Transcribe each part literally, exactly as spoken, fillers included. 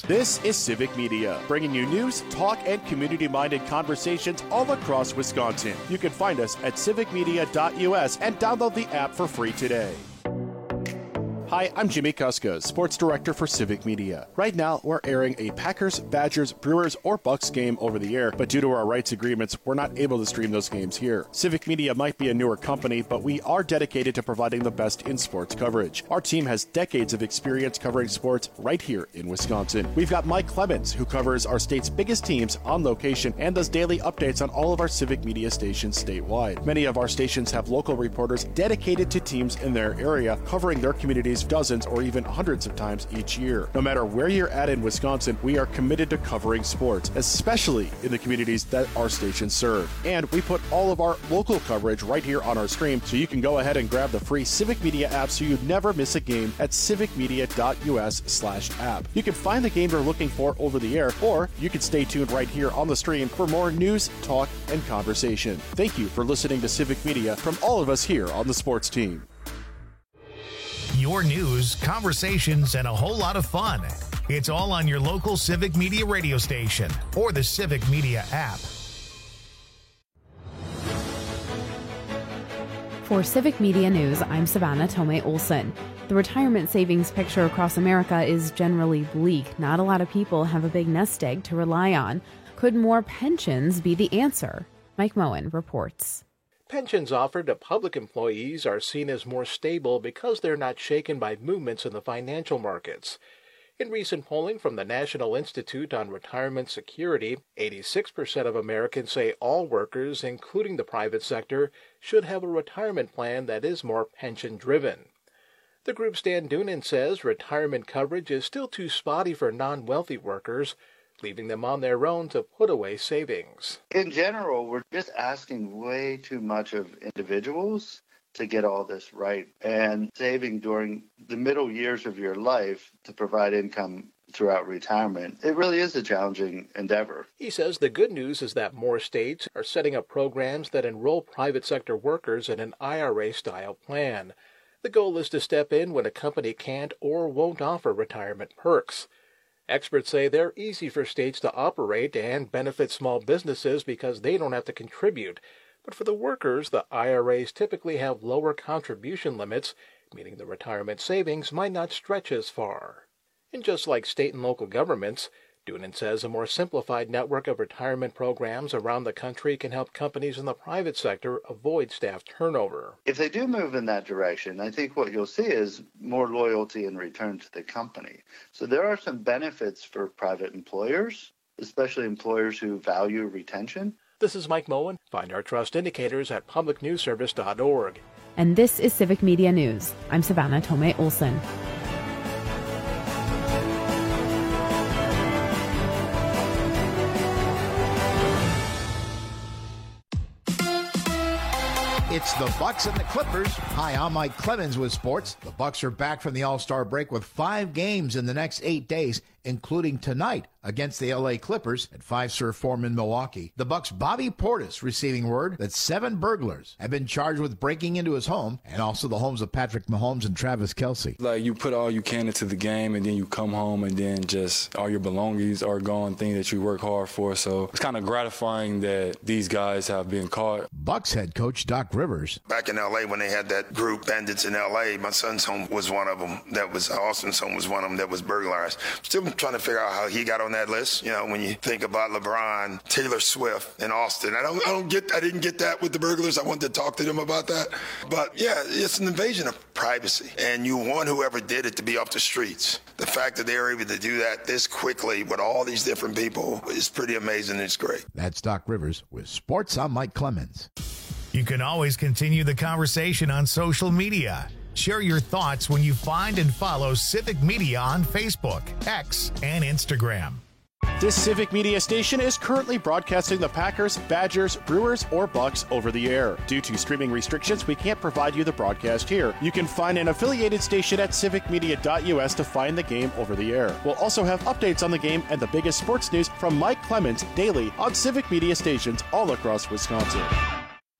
This is Civic Media, bringing you news, talk, and community-minded conversations all across Wisconsin. You can find us at civic media dot U S and download the app for free today. Hi, I'm Jimmy Kuska, Sports Director for Civic Media. Right now, we're airing a Packers, Badgers, Brewers, or Bucks game over the air, but due to our rights agreements, we're not able to stream those games here. Civic Media might be a newer company, but we are dedicated to providing the best in sports coverage. Our team has decades of experience covering sports right here in Wisconsin. We've got Mike Clemens, who covers our state's biggest teams on location and does daily updates on all of our Civic Media stations statewide. Many of our stations have local reporters dedicated to teams in their area, covering their communities dozens or even hundreds of times each year. No matter where you're at in Wisconsin, we are committed to covering sports, especially in the communities that our stations serve. And we put all of our local coverage right here on our stream, so you can go ahead and grab the free Civic Media app so you never miss a game at civic media dot U S slash app. You can find the game you're looking for over the air, or you can stay tuned right here on the stream for more news, talk, and conversation. Thank you for listening to Civic Media from all of us here on the sports team. Your news, conversations, and a whole lot of fun. It's all on your local Civic Media radio station or the Civic Media app. For Civic Media News, I'm Savannah Tomei Olson. The retirement savings picture across America is generally bleak. Not a lot of people have a big nest egg to rely on. Could more pensions be the answer? Mike Moen reports. Pensions offered to public employees are seen as more stable because they're not shaken by movements in the financial markets. In recent polling from the National Institute on Retirement Security, eighty-six percent of Americans say all workers, including the private sector, should have a retirement plan that is more pension-driven. The group's Dan Doonan says retirement coverage is still too spotty for non-wealthy workers, leaving them on their own to put away savings. In general, we're just asking way too much of individuals to get all this right, and saving during the middle years of your life to provide income throughout retirement. It really is a challenging endeavor. He says the good news is that more states are setting up programs that enroll private sector workers in an I R A-style plan. The goal is to step in when a company can't or won't offer retirement perks. Experts say they're easy for states to operate and benefit small businesses because they don't have to contribute. But for the workers, the I R As typically have lower contribution limits, meaning the retirement savings might not stretch as far. And just like state and local governments, Doonan says a more simplified network of retirement programs around the country can help companies in the private sector avoid staff turnover. If they do move in that direction, I think what you'll see is more loyalty and return to the company. So there are some benefits for private employers, especially employers who value retention. This is Mike Moen. Find our trust indicators at public news service dot org. And this is Civic Media News. I'm Savannah Tomei Olson. It's the Bucks and the Clippers. Hi, I'm Mike Clemens with sports. The Bucks are back from the All-Star break with five games in the next eight days, including tonight against the L A Clippers at Fiserv Forum in Milwaukee. The Bucks' Bobby Portis receiving word that seven burglars have been charged with breaking into his home and also the homes of Patrick Mahomes and Travis Kelce. Like, you put all you can into the game, and then you come home, and then just all your belongings are gone, things that you work hard for. So it's kind of gratifying that these guys have been caught. Bucks head coach Doc Rivers. Back in L A when they had that group, Bandits in L A, my son's home was one of them. That was Austin's home was one of them that was burglarized. Still trying to figure out how he got on that list. You know, when you think about LeBron, Taylor Swift, and Austin, I don't, I don't get, I didn't get that with the burglars. I wanted to talk to them about that. But yeah, it's an invasion of privacy, and you want whoever did it to be off the streets. The fact that they were able to do that this quickly with all these different people is pretty amazing. It's great. That's Doc Rivers with sports. I'm Mike Clemens. You can always continue the conversation on social media. Share your thoughts when you find and follow Civic Media on Facebook, X, and Instagram. This Civic Media station is currently broadcasting the Packers, Badgers, Brewers, or Bucks over the air. Due to streaming restrictions, we can't provide you the broadcast here. You can find an affiliated station at civic media dot U S to find the game over the air. We'll also have updates on the game and the biggest sports news from Mike Clemens daily on Civic Media stations all across Wisconsin.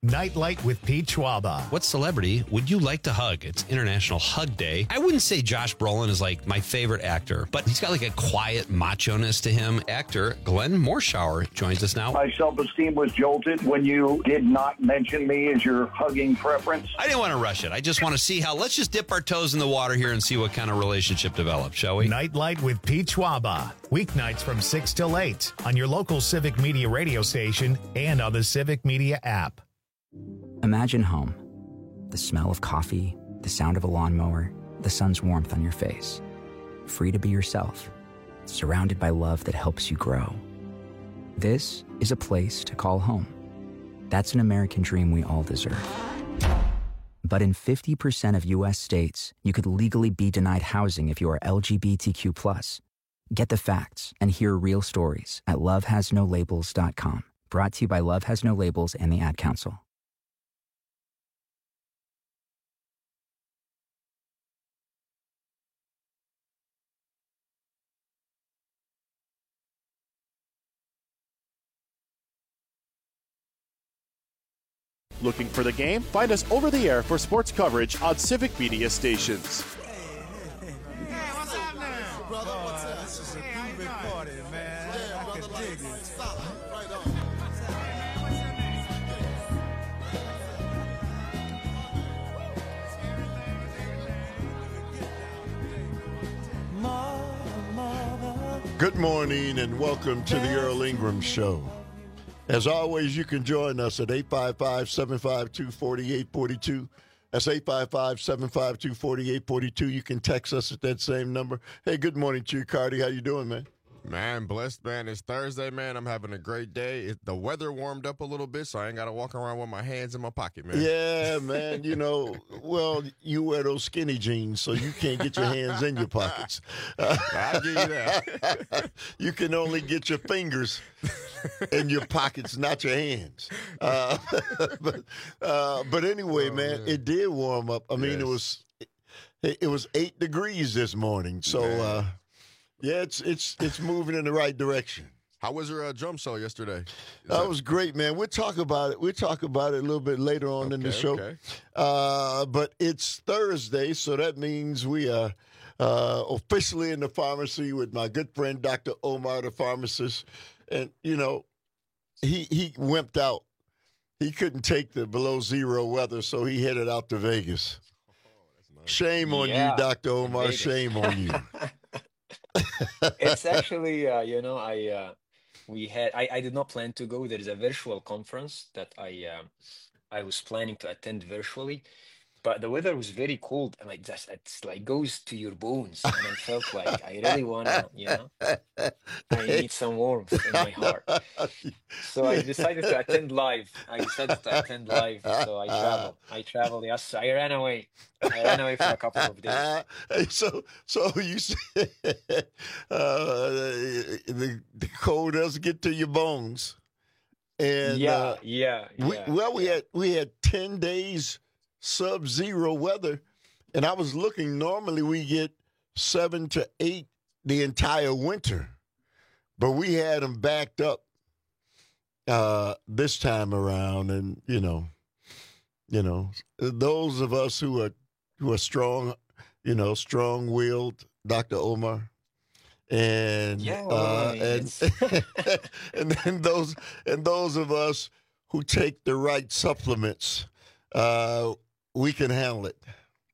Nightlight with Pete Schwaba. What celebrity would you like to hug? It's International Hug Day. I wouldn't say Josh Brolin is like my favorite actor, but he's got like a quiet macho-ness to him. Actor Glenn Morshower joins us now. My self-esteem was jolted when you did not mention me as your hugging preference. I didn't want to rush it. I just want to see how, let's just dip our toes in the water here and see what kind of relationship develops, shall we? Nightlight with Pete Schwaba. Weeknights from six till eight on your local Civic Media radio station and on the Civic Media app. Imagine home. The smell of coffee, the sound of a lawnmower, the sun's warmth on your face. Free to be yourself, surrounded by love that helps you grow. This is a place to call home. That's an American dream we all deserve. But in fifty percent of U S states, you could legally be denied housing if you are L G B T Q plus. Get the facts and hear real stories at love has no labels dot com. Brought to you by Love Has No Labels and the Ad Council. Looking for the game? Find us over the air for sports coverage on Civic Media stations. Good morning and welcome to the Earl Ingram Show. As always, you can join us at eight five five, seven five two, four eight four two. That's eight five five, seven five two, four eight four two. You can text us at that same number. Hey, good morning to you, Cardi. How you doing, man? Man, blessed, man. It's Thursday, man. I'm having a great day. It, the weather warmed up a little bit, so I ain't got to walk around with my hands in my pocket, man. Yeah, man. You know, well, you wear those skinny jeans, so you can't get your hands in your pockets. Uh, I'll give you that. You can only get your fingers in your pockets, not your hands. Uh, but, uh, but anyway, oh, man, man, it did warm up. I mean, yes. it was it, it was eight degrees this morning, so uh, yeah, it's it's it's moving in the right direction. How was your uh, drum show yesterday? Is that, that was great, man. We'll talk about it. We'll talk about it a little bit later on okay, in the show. Okay. Uh, but it's Thursday, so that means we are uh, officially in the pharmacy with my good friend, Doctor Omar, the pharmacist. And, you know, he he wimped out. He couldn't take the below zero weather, so he headed out to Vegas. Oh, nice. Shame on yeah, you, Doctor Omar. Shame on you. It's actually, uh, you know, I uh, we had I, I did not plan to go. There is a virtual conference that I uh, I was planning to attend virtually, but the weather was very cold, and like just it's like goes to your bones, and I felt like I really wanna, you know, I need some warmth in my heart. So I decided to attend live. I decided to attend live. So I traveled. I traveled. Yes, I ran away. I ran away for a couple of days. So, so you said uh, the the cold does get to your bones, and yeah, uh, yeah, we, yeah. Well, we yeah. had we had ten days sub-zero weather, and I was looking. Normally, we get seven to eight the entire winter, but we had them backed up uh, this time around, and you know, you know, those of us who are who are strong, you know, strong-willed, Doctor Omar, and yeah, well, uh, I mean, and and then those and those of us who take the right supplements, uh, we can handle it.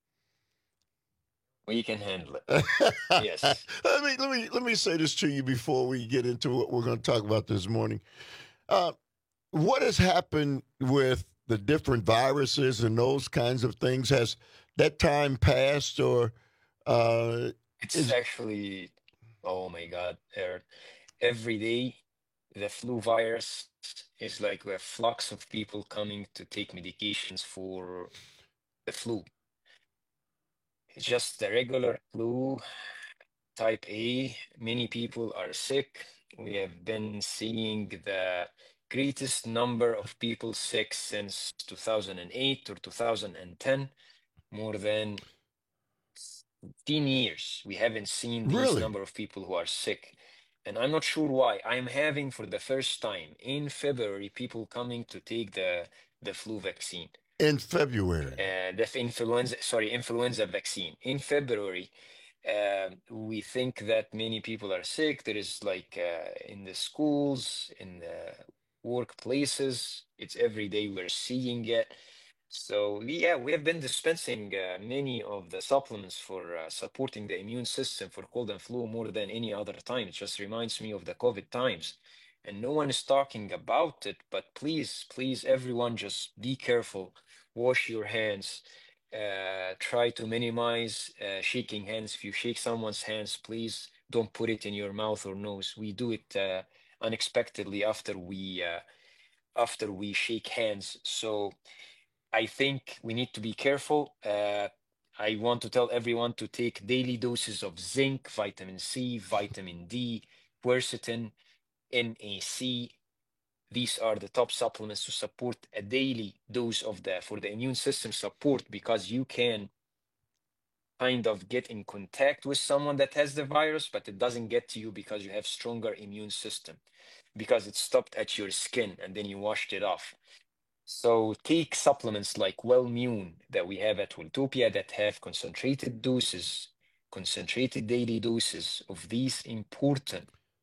We can handle it. Yes. Let me let me let me say this to you before we get into what we're going to talk about this morning. Uh, what has happened with the different viruses and those kinds of things? Has that time passed, or uh, it's is... actually? Oh my God, Eric! Every day, the flu virus is like a flux of people coming to take medications for the flu. It's just the regular flu, type A. Many people are sick. We have been seeing the greatest number of people sick since two thousand eight or two thousand ten. More than fifteen years, we haven't seen this Really? number of people who are sick. And I'm not sure why. I'm having for the first time in February people coming to take the the flu vaccine. In February. Uh, the influenza, sorry, influenza vaccine. In February, uh, we think that many people are sick. There is like uh, in the schools, in the workplaces, it's every day we're seeing it. So yeah, we have been dispensing uh, many of the supplements for uh, supporting the immune system for cold and flu more than any other time. It just reminds me of the COVID times. And no one is talking about it, but please, please, everyone, just be careful. Wash your hands. Uh, try to minimize uh, shaking hands. If you shake someone's hands, please don't put it in your mouth or nose. We do it uh, unexpectedly after we uh, after we shake hands. So I think we need to be careful. Uh, I want to tell everyone to take daily doses of zinc, vitamin C, vitamin D, quercetin, N A C. These are the top supplements to support a daily dose of the for the immune system support, because you can kind of get in contact with someone that has the virus, but it doesn't get to you because you have stronger immune system, because it stopped at your skin and then you washed it off. So take supplements like Wellmune that we have at Welltopia that have concentrated doses, concentrated daily doses of these important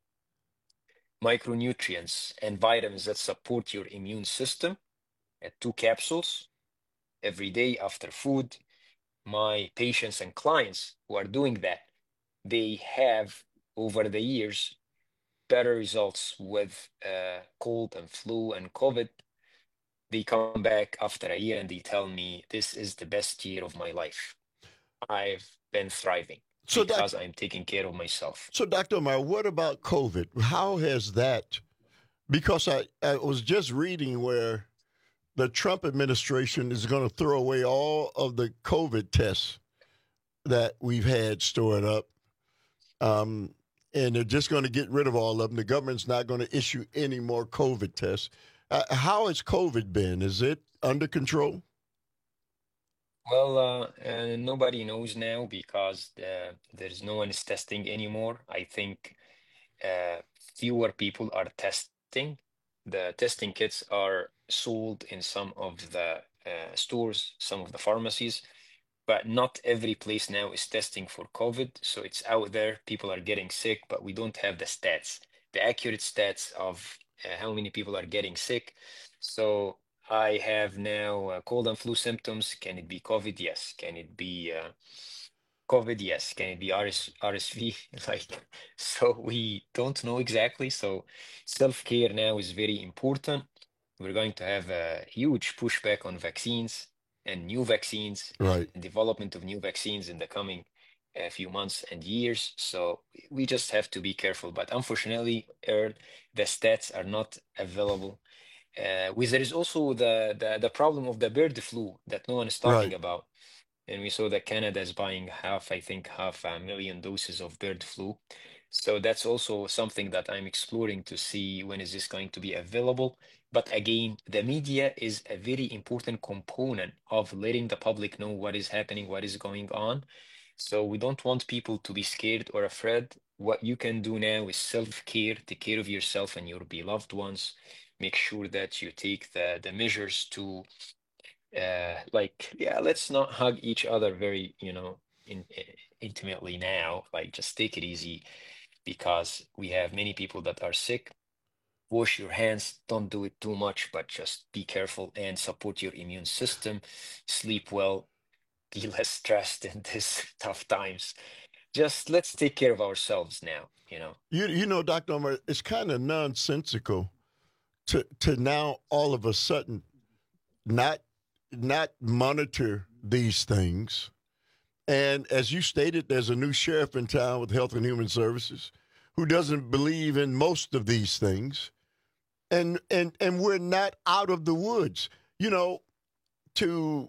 micronutrients and vitamins that support your immune system at two capsules every day after food. My patients and clients who are doing that, they have over the years better results with uh, cold and flu and COVID. They come back after a year and they tell me, this is the best year of my life. I've been thriving. So because doc, I'm taking care of myself. So, Doctor Omar, what about COVID? How has that, because I, I was just reading where the Trump administration is going to throw away all of the COVID tests that we've had stored up, um, and they're just going to get rid of all of them. The government's not going to issue any more COVID tests. Uh, how has COVID been? Is it under control? Well, uh, uh, nobody knows now because the, there's no one is testing anymore. I think uh, fewer people are testing. The testing kits are sold in some of the uh, stores, some of the pharmacies, but not every place now is testing for COVID. So it's out there. People are getting sick, but we don't have the stats, the accurate stats of uh, how many people are getting sick. So I have now uh, cold and flu symptoms. Can it be COVID? Yes. Can it be uh, COVID? Yes. Can it be R S, R S V? Like, so we don't know exactly. So self-care now is very important. We're going to have a huge pushback on vaccines and new vaccines, right, and development of new vaccines in the coming uh, few months and years. So we just have to be careful. But unfortunately, er, the stats are not available. Uh, with there is also the, the the problem of the bird flu that no one is talking right. about, and we saw that Canada is buying half, I think, half a million doses of bird flu. So that's also something that I'm exploring to see when is this going to be available. But again, the media is a very important component of letting the public know what is happening, what is going on. So we don't want people to be scared or afraid. What you can do now is self-care, take care of yourself and your beloved ones. Make sure that you take the, the measures to, uh, like, yeah, let's not hug each other very, you know, in, in, intimately now. Like, just take it easy because we have many people that are sick. Wash your hands. Don't do it too much, but just be careful and support your immune system. Sleep well. Be less stressed in these tough times. Just let's take care of ourselves now, you know. You, you know, Doctor Omar, it's kind of nonsensical to to now all of a sudden not not monitor these things. And as you stated, there's a new sheriff in town with Health and Human Services who doesn't believe in most of these things. And and and we're not out of the woods. You know, to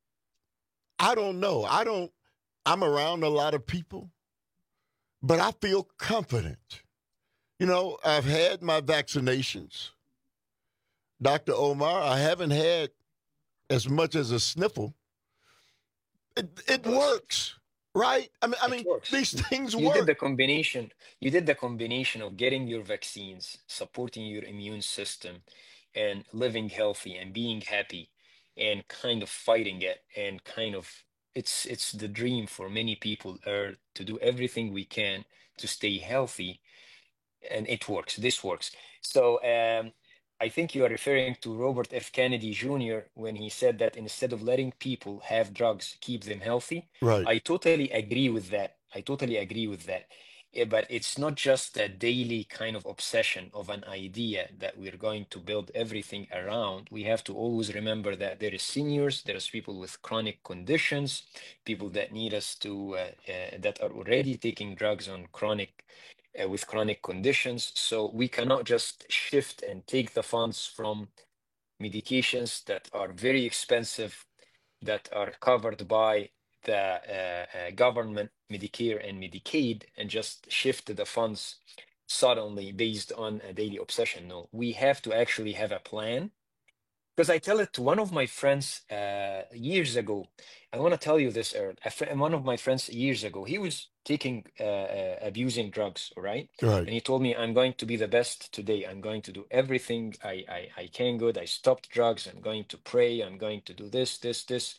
I don't know. I don't I'm around a lot of people, but I feel confident. You know, I've had my vaccinations. Doctor Omar, I haven't had as much as a sniffle. It, it works, right? I mean, I mean, these things you work. You did the combination. You did the combination of getting your vaccines, supporting your immune system, and living healthy and being happy and kind of fighting it, and kind of it's it's the dream for many people are to do everything we can to stay healthy, and it works. This works. So um, I think you are referring to Robert F. Kennedy Junior when he said that instead of letting people have drugs, keep them healthy. Right. I totally agree with that. I totally agree with that. Eh, But it's not just a daily kind of obsession of an idea that we're going to build everything around. We have to always remember that there is seniors, there is people with chronic conditions, people that need us to, uh, uh, that are already taking drugs on chronic, uh, with chronic conditions. So we cannot just shift and take the funds from medications that are very expensive, that are covered by the uh, uh, government, Medicare and Medicaid, and just shift the funds suddenly based on a daily obsession. No, we have to actually have a plan. Because I tell it to one of my friends uh, years ago. I want to tell you this, Earl. A fr- One of my friends years ago, he was taking, uh, uh, abusing drugs, all right? Right. And he told me, I'm going to be the best today. I'm going to do everything I, I, I can good. I stopped drugs. I'm going to pray. I'm going to do this, this, this.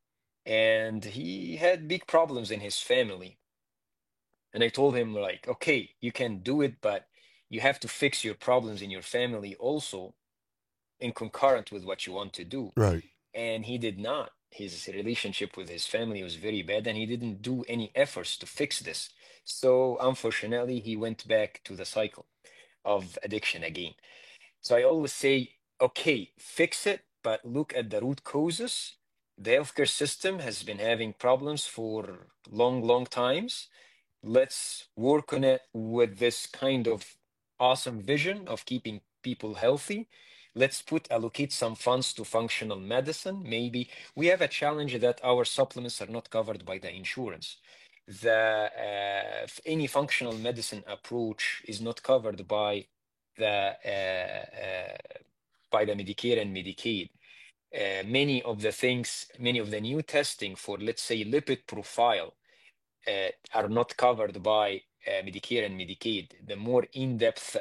And he had big problems in his family. And I told him, like, okay, you can do it, but you have to fix your problems in your family also in concurrent with what you want to do. Right. And he did not. His relationship with his family was very bad, and he didn't do any efforts to fix this. So unfortunately, he went back to the cycle of addiction again. So I always say, okay, fix it, but look at the root causes. The healthcare system has been having problems for long, long times. Let's work on it with this kind of awesome vision of keeping people healthy. Let's put allocate some funds to functional medicine. Maybe we have a challenge that our supplements are not covered by the insurance. The uh, f- any functional medicine approach is not covered by the uh, uh, by the Medicare and Medicaid. Uh, many of the things, many of the new testing for, let's say, lipid profile uh, are not covered by uh, Medicare and Medicaid. The more in-depth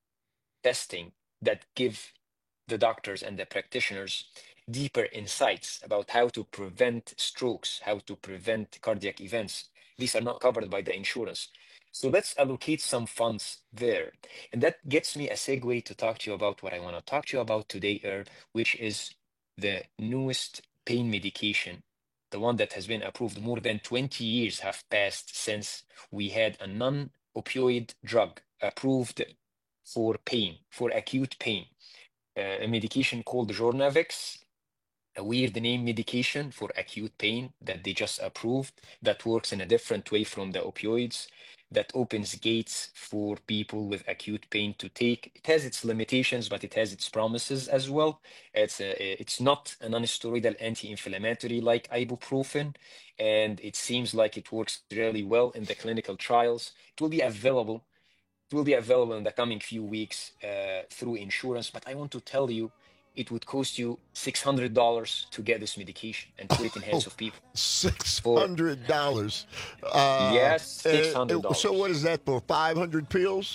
testing that give the doctors and the practitioners deeper insights about how to prevent strokes, how to prevent cardiac events. These are not covered by the insurance. So let's allocate some funds there. And that gets me a segue to talk to you about what I want to talk to you about today, Earl, which is the newest pain medication, the one that has been approved. More than twenty years have passed since we had a non-opioid drug approved for pain, for acute pain. Uh, a medication called Jornavix, a weird name medication for acute pain that they just approved, that works in a different way from the opioids, that opens gates for people with acute pain to take. It has its limitations, but it has its promises as well. It's a, it's not a non-steroidal anti-inflammatory like ibuprofen, and it seems like it works really well in the clinical trials. It will be available. It will be available in the coming few weeks uh, through insurance, but I want to tell you, it would cost you six hundred dollars to get this medication and put it in hands of people. Six hundred dollars. Uh, Yes, six hundred dollars. So what is that for? Five hundred pills?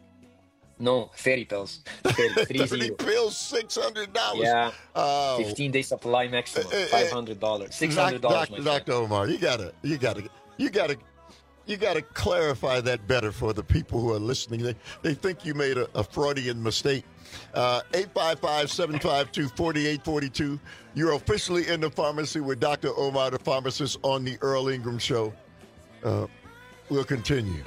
No, thirty pills. thirty, three Thirty zero. pills, six hundred dollars. Yeah, Oh. fifteen day supply maximum, Eh, eh, eh. five hundred dollars, six hundred dollars. Doctor Doctor Omar, you gotta, you gotta, you gotta, you gotta clarify that better for the people who are listening. They they think you made a, a Freudian mistake. Uh, eight five five, seven five two, four eight four two. You're officially in the pharmacy with Doctor Omar, the pharmacist, on the Earl Ingram Show. Uh, we'll continue.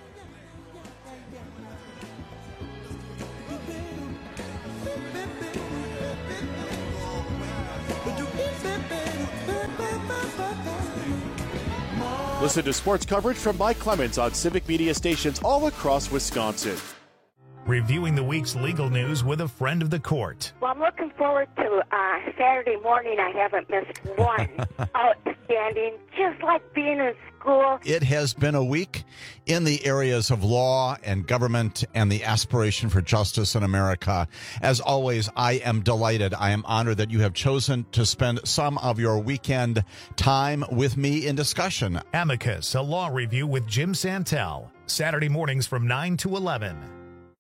Listen to sports coverage from Mike Clemens on Civic Media stations all across Wisconsin. Reviewing the week's legal news with a friend of the court. Well, I'm looking forward to uh, Saturday morning. I haven't missed one. Outstanding, just like being in school. It has been a week in the areas of law and government and the aspiration for justice in America. As always, I am delighted. I am honored that you have chosen to spend some of your weekend time with me in discussion. Amicus, a law review with Jim Santel. Saturday mornings from nine to eleven.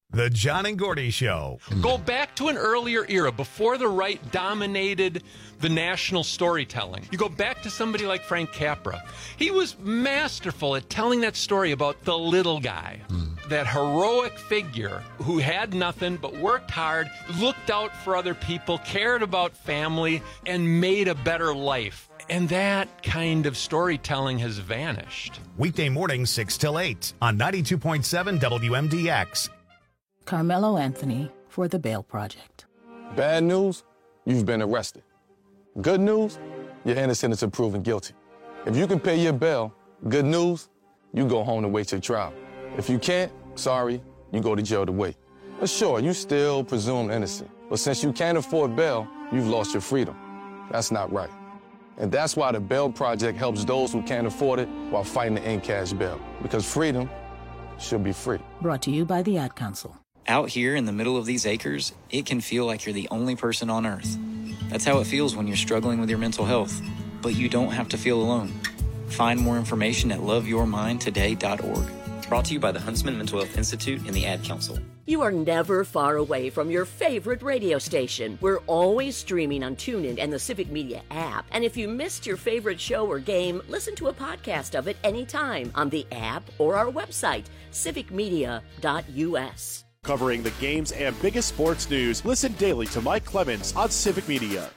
The John and Gordy Show. Go back to an earlier era before the right dominated the national storytelling. You go back to somebody like Frank Capra. He was masterful at telling that story about the little guy, mm. that heroic figure who had nothing but worked hard, looked out for other people, cared about family, and made a better life. And that kind of storytelling has vanished. Weekday mornings, six till eight on ninety-two point seven W M D X. Carmelo Anthony for the Bail Project. Bad news, you've been arrested. Good news, you're innocent until proven guilty. If you can pay your bail, good news, you go home to wait your trial. If you can't, sorry, you go to jail to wait. But sure, you still presumed innocent. But since you can't afford bail, you've lost your freedom. That's not right. And that's why the Bail Project helps those who can't afford it while fighting to end cash bail. Because freedom should be free. Brought to you by the Ad Council. Out here in the middle of these acres, it can feel like you're the only person on Earth. That's how it feels when you're struggling with your mental health. But you don't have to feel alone. Find more information at love your mind today dot org. Brought to you by the Huntsman Mental Health Institute and the Ad Council. You are never far away from your favorite radio station. We're always streaming on TuneIn and the Civic Media app. And if you missed your favorite show or game, listen to a podcast of it anytime on the app or our website, civic media dot U S. Covering the games and biggest sports news, listen daily to Mike Clemens on Civic Media.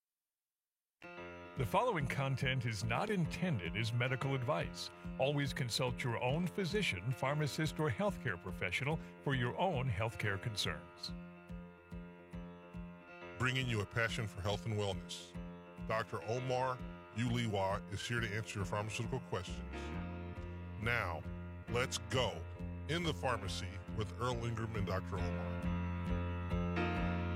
The following content is not intended as medical advice. Always consult your own physician, pharmacist, or healthcare professional for your own healthcare concerns. Bringing you a passion for health and wellness. Doctor Omar Uliwa is here to answer your pharmaceutical questions. Now, let's go in the pharmacy with Earl Ingram and Doctor Omar.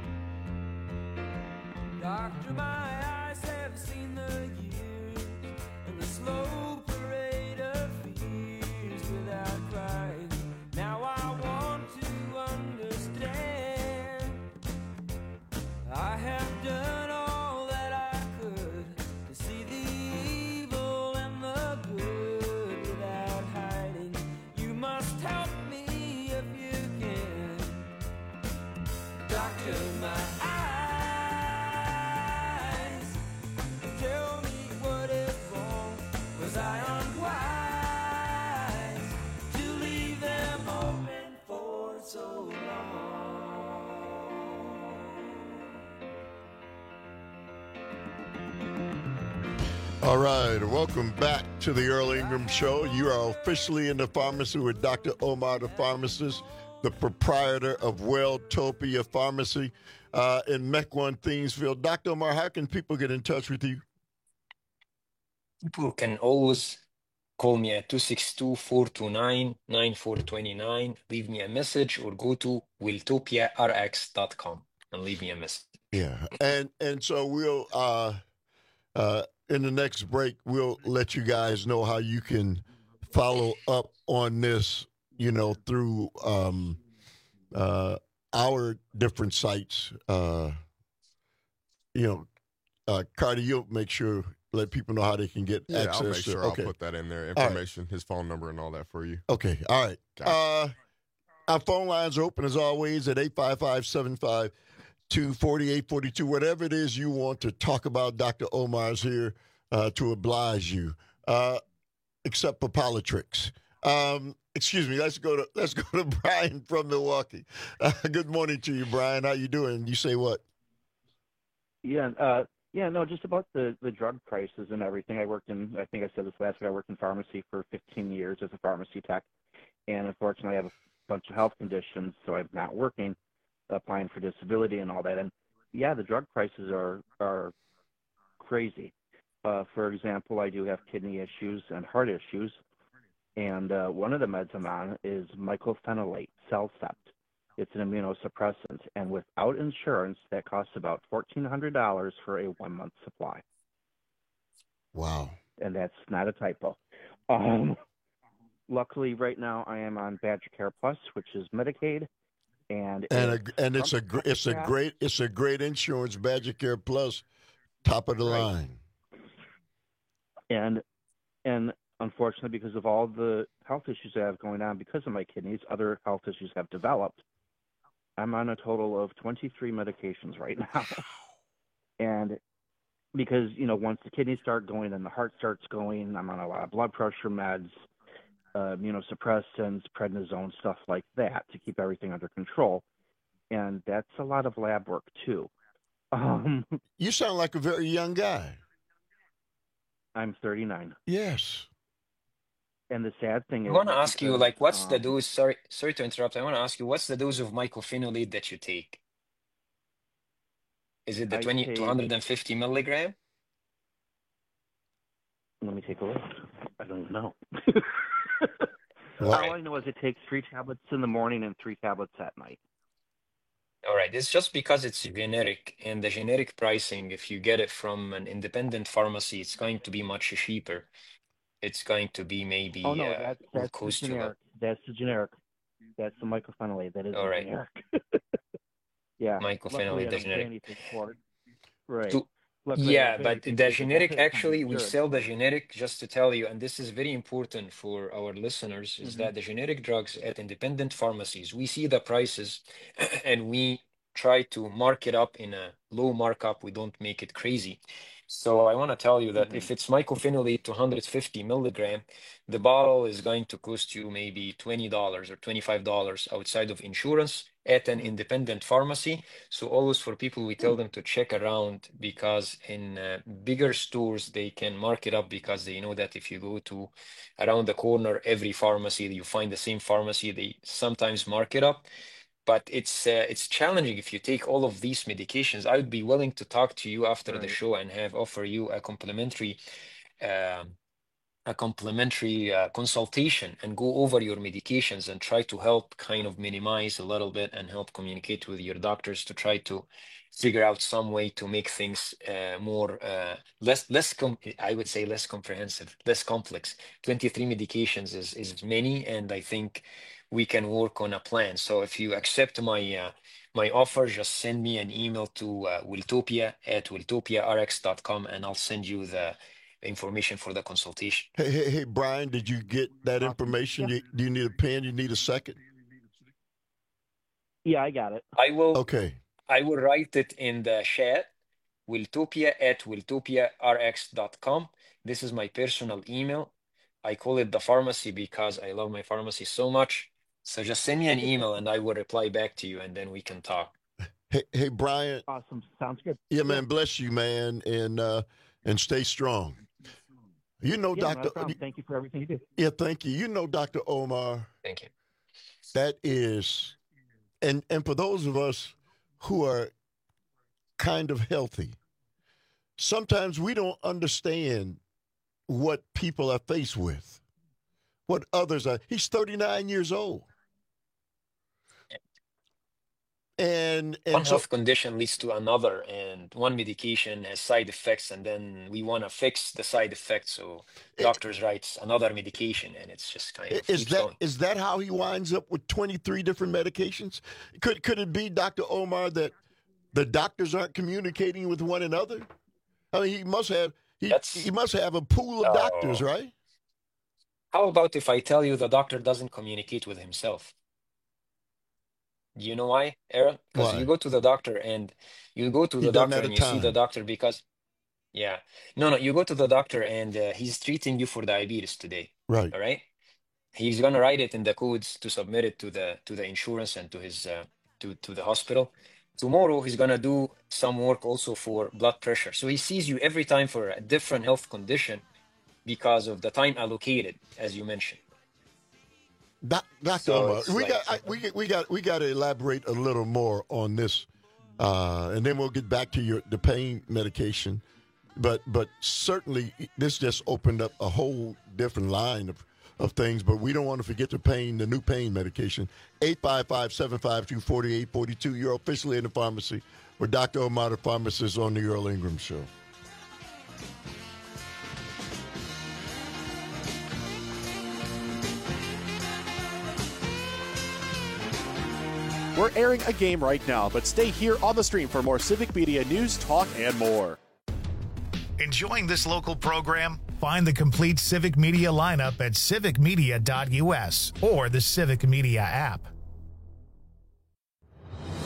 Doctor, my eyes have seen the years and the slow parade of fears without crying. Now I want to understand. I have done all that I could to see the evil and the good without hiding. You must help me if you can. Doctor, my All right, welcome back to the Earl Ingram Show. You are officially in the pharmacy with Doctor Omar, the pharmacist, the proprietor of Welltopia Pharmacy uh, in Mequon, Thiensville. Doctor Omar, how can people get in touch with you? People can always call me at two six two, four two nine, nine four two nine, leave me a message, or go to welltopia r x dot com and leave me a message. Yeah, and and so we'll, uh, uh, in the next break, we'll let you guys know how you can follow up on this, you know, through um, uh, our different sites. Uh, you know, uh, Carter, you'll make sure, let people know how they can get yeah, access I'll make to sure okay. I'll put that in there, information, right. His phone number and all that for you. Okay, all right. Gotcha. Uh, our phone lines are open, as always, at eight five five, seven five two, four eight four two. Whatever it is you want to talk about, Doctor Omar's here uh, to oblige you, uh, except for politics. Um, excuse me. Let's go to let's go to Brian from Milwaukee. Uh, good morning to you, Brian. How you doing? You say what? Yeah, uh, yeah, no, just about the, the drug prices and everything. I worked in, I think I said this last week, I worked in pharmacy for fifteen years as a pharmacy tech, and unfortunately I have a bunch of health conditions, so I'm not working, applying for disability and all that. And yeah, the drug prices are are crazy. Uh, for example, I do have kidney issues and heart issues, and uh, one of the meds I'm on is mycophenolate, Cellcept. It's an immunosuppressant, and without insurance, that costs about fourteen hundred dollars for a one-month supply. Wow. And that's not a typo. Um, luckily, right now, I am on Badger Care Plus, which is Medicaid, and and it's, a, and it's a gr- it's a great it's a great insurance. Badger Care Plus, top of the right. line. And and unfortunately, because of all the health issues I have going on because of my kidneys, other health issues have developed. I'm on a total of twenty-three medications right now. And because, you know, once the kidneys start going, then the heart starts going. I'm on a lot of blood pressure meds, uh, immunosuppressants, prednisone, stuff like that to keep everything under control. And that's a lot of lab work, too. Um, you sound like a very young guy. I'm thirty-nine. Yes. And the sad thing is, I want to ask you, because, like, what's um, the dose? Sorry, sorry to interrupt. I want to ask you, what's the dose of mycophenolate that you take? Is it the I twenty, take- two hundred fifty milligram? Let me take a look. I don't even know. All All right. I know is it takes three tablets in the morning and three tablets at night. All right. It's just because it's generic, and the generic pricing, if you get it from an independent pharmacy, it's going to be much cheaper. It's going to be maybe Oh, no, uh, that's, will that's the cost you. generic. That's the generic. That's the mycophenolate. That is All the right. generic. Yeah. Mycophenolate, Luckily, I the don't pay generic. anything for it. Right. To- Luckily, I Yeah, don't pay but anything the for it, generic, but I'm actually, we insured. sell the generic, just to tell you, and this is very important for our listeners, is Mhm. that the generic drugs at independent pharmacies, we see the prices and we try to mark it up in a low markup. We don't make it crazy. So I want to tell you that if it's mycophenolate two hundred fifty milligram, the bottle is going to cost you maybe twenty dollars or twenty-five dollars outside of insurance at an independent pharmacy. So always for people, we tell them to check around, because in uh, bigger stores, they can mark it up because they know that if you go to around the corner, every pharmacy, you find the same pharmacy, they sometimes mark it up. But it's uh, it's challenging if you take all of these medications. I would be willing to talk to you after the Right. show and have offer you a complimentary um, a complimentary uh, consultation and go over your medications and try to help kind of minimize a little bit and help communicate with your doctors to try to figure out some way to make things uh, more uh, less less com- I would say less comprehensive, less complex. twenty-three medications is is many, and I think we can work on a plan. So if you accept my uh, my offer, just send me an email to uh, wiltopia at wiltopia r x dot com, and I'll send you the information for the consultation. Hey, hey, hey, Brian, did you get that information? You, do you need a pen? You need a second? Yeah, I got it. I will. Okay. I will write it in the chat. Wiltopia at wiltopia r x dot com. This is my personal email. I call it the pharmacy because I love my pharmacy so much. So just send me an email and I will reply back to you, and then we can talk. Hey, hey, Brian. Awesome. Sounds good. Yeah, man. Bless you, man, and uh, and stay strong. You know, Yeah, not a Doctor problem. Thank you for everything you do. Yeah, thank you. You know, Doctor Omar. Thank you. That is, and and for those of us who are kind of healthy, sometimes we don't understand what people are faced with, what others are. He's thirty-nine years old. And, and one health condition leads to another, and one medication has side effects, and then we want to fix the side effects. So doctors writes another medication, and it's just kind of is keeps that going. is that how he winds up with twenty-three different medications? Could could it be, Doctor Omar, that the doctors aren't communicating with one another? I mean, he must have he, he must have a pool of doctors, Oh. right? How about if I tell you the doctor doesn't communicate with himself? Do you know why, Aaron? Because Why? you go to the doctor and you go to He the doesn't doctor have and the you see the time. doctor because, yeah, no, no, you go to the doctor and uh, he's treating you for diabetes today. Right. All right. He's gonna write it in the codes to submit it to the to the insurance and to his uh, to to the hospital. Tomorrow he's gonna do some work also for blood pressure. So he sees you every time for a different health condition because of the time allocated, as you mentioned. Doc, Doctor So Omar, it's we like- got I, we got- we got we got to elaborate a little more on this, uh, and then we'll get back to your the pain medication. But but certainly this just opened up a whole different line of, of things. But we don't want to forget the pain, the new pain medication. eight five five, seven five two, four eight four two. You're officially in the pharmacy with Doctor Omar, the pharmacist, on the Earl Ingram Show. We're airing a game right now, but stay here on the stream for more Civic Media news, talk, and more. Enjoying this local program? Find the complete Civic Media lineup at civic media dot u s or the Civic Media app.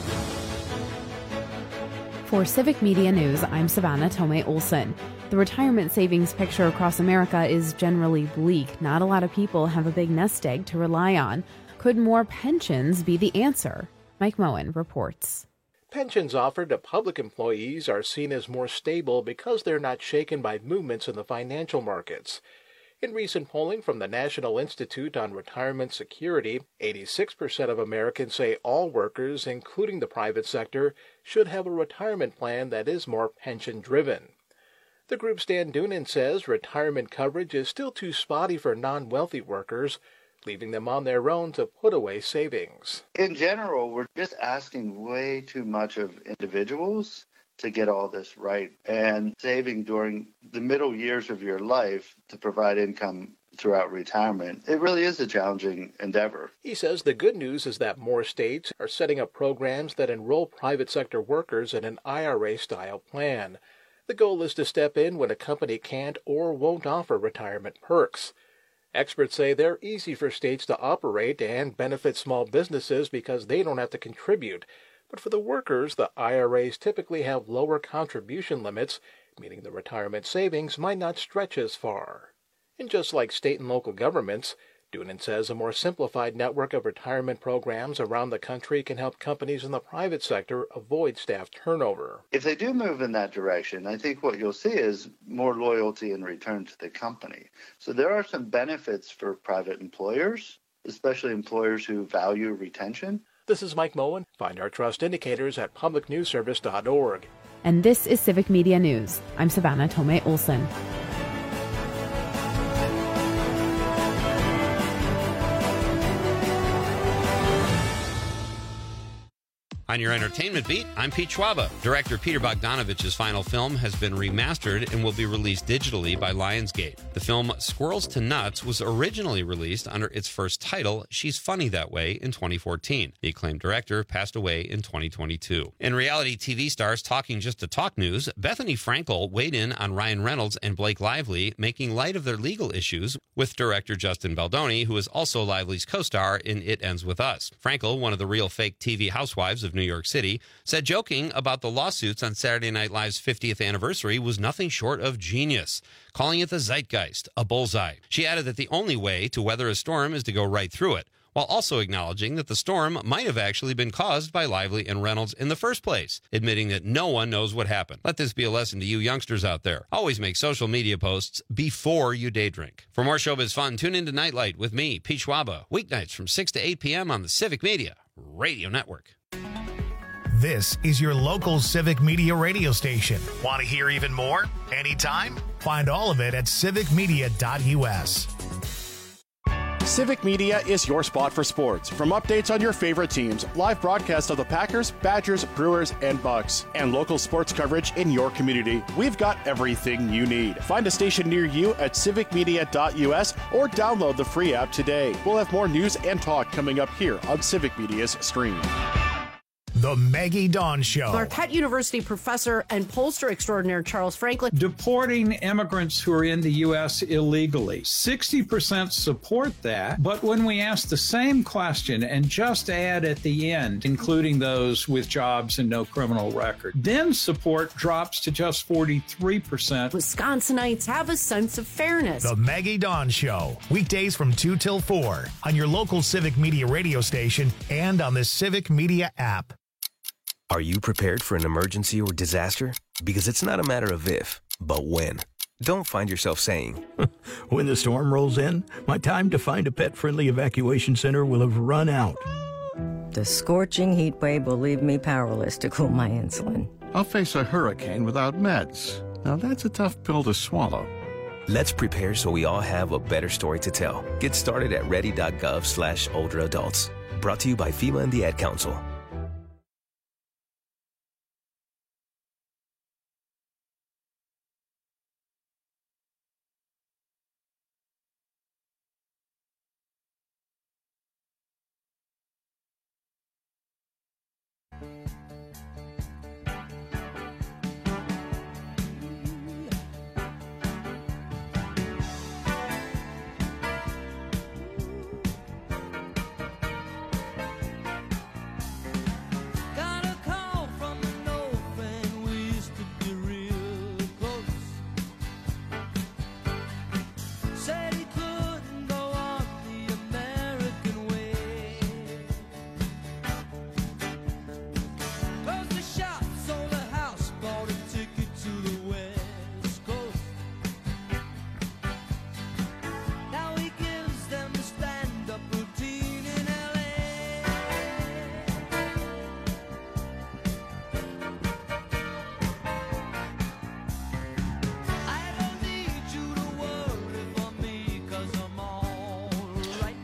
For Civic Media News, I'm Savannah Tomei Olson. The retirement savings picture across America is generally bleak. Not a lot of people have a big nest egg to rely on. Could more pensions be the answer? Mike Moen reports. Pensions offered to public employees are seen as more stable because they're not shaken by movements in the financial markets. In recent polling from the National Institute on Retirement Security, eighty-six percent of Americans say all workers, including the private sector, should have a retirement plan that is more pension-driven. The group's Dan Doonan says retirement coverage is still too spotty for non-wealthy workers, leaving them on their own to put away savings. In general, we're just asking way too much of individuals to get all this right, and saving during the middle years of your life to provide income throughout retirement, it really is a challenging endeavor. He says the good news is that more states are setting up programs that enroll private sector workers in an I R A-style plan. The goal is to step in when a company can't or won't offer retirement perks. Experts say they're easy for states to operate and benefit small businesses because they don't have to contribute. But for the workers, the I R As typically have lower contribution limits, meaning the retirement savings might not stretch as far. And just like state and local governments, Doonan says a more simplified network of retirement programs around the country can help companies in the private sector avoid staff turnover. If they do move in that direction, I think what you'll see is more loyalty in return to the company. So there are some benefits for private employers, especially employers who value retention. This is Mike Moen. Find our trust indicators at public news service dot org. And this is Civic Media News. I'm Savannah Tomei Olson. On your entertainment beat, I'm Pete Schwaba. Director Peter Bogdanovich's final film has been remastered and will be released digitally by Lionsgate. The film Squirrels to Nuts was originally released under its first title, She's Funny That Way, in twenty fourteen. The acclaimed director passed away in twenty twenty-two. In reality T V stars Talking Just to Talk news, Bethany Frankel weighed in on Ryan Reynolds and Blake Lively, making light of their legal issues with director Justin Baldoni, who is also Lively's co-star in It Ends With Us. Frankel, one of the real fake T V housewives of New York City, said joking about the lawsuits on Saturday Night Live's fiftieth anniversary was nothing short of genius, calling it the zeitgeist, a bullseye. She added that the only way to weather a storm is to go right through it, while also acknowledging that the storm might have actually been caused by Lively and Reynolds in the first place, admitting that no one knows what happened. Let this be a lesson to you youngsters out there. Always make social media posts before you day drink. For more showbiz fun, tune into Nightlight with me, Pete Schwaba, weeknights from six to eight p.m. on the Civic Media Radio Network. This is your local Civic Media radio station. Want to hear even more? Anytime? Find all of it at civic media dot u s. Civic Media is your spot for sports. From updates on your favorite teams, live broadcasts of the Packers, Badgers, Brewers, and Bucks, and local sports coverage in your community, we've got everything you need. Find a station near you at civic media dot u s or download the free app today. We'll have more news and talk coming up here on Civic Media's stream. The Maggie Dawn Show. Marquette University professor and pollster extraordinaire Charles Franklin. Deporting immigrants who are in the U S illegally. sixty percent support that, but when we ask the same question and just add at the end, including those with jobs and no criminal record, then support drops to just forty-three percent. Wisconsinites have a sense of fairness. The Maggie Dawn Show. Weekdays from two till four on your local Civic Media radio station and on the Civic Media app. Are you prepared for an emergency or disaster? Because it's not a matter of if, but when. Don't find yourself saying, when the storm rolls in, my time to find a pet-friendly evacuation center will have run out. The scorching heat wave will leave me powerless to cool my insulin. I'll face a hurricane without meds. Now that's a tough pill to swallow. Let's prepare so we all have a better story to tell. Get started at ready.gov slash older adults. Brought to you by FEMA and the Ad Council.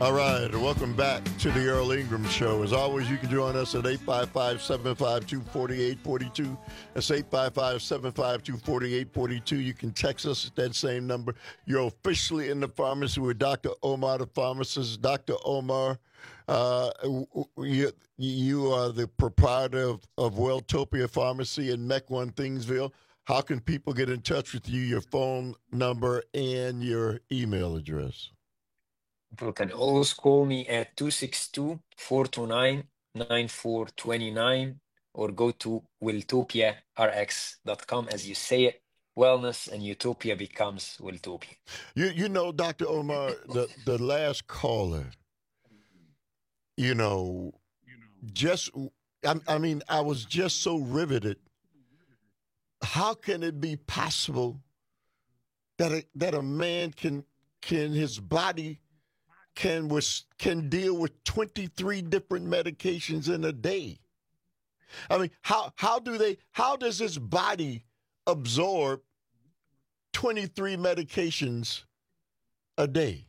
All right, welcome back to the Earl Ingram Show. As always, you can join us at eight five five, seven five two, four eight four two. That's eight five five, seven five two, four eight four two. You can text us at that same number. You're officially in the pharmacy with Doctor Omar, the pharmacist. Doctor Omar, uh, you, you are the proprietor of, of Welltopia Pharmacy in Mequon, Thingsville. How can people get in touch with you, your phone number, and your email address? People can always call me at two six two, four two nine, nine four two nine or go to welltopia r x dot com. As you say it, wellness and utopia becomes Welltopia. You you know, Doctor Omar, the, the last caller, you know, just, I, I mean, I was just so riveted. How can it be possible that a, that a man can can his body can was can deal with twenty-three different medications in a day? I mean, how how do they how does his body absorb twenty-three medications a day?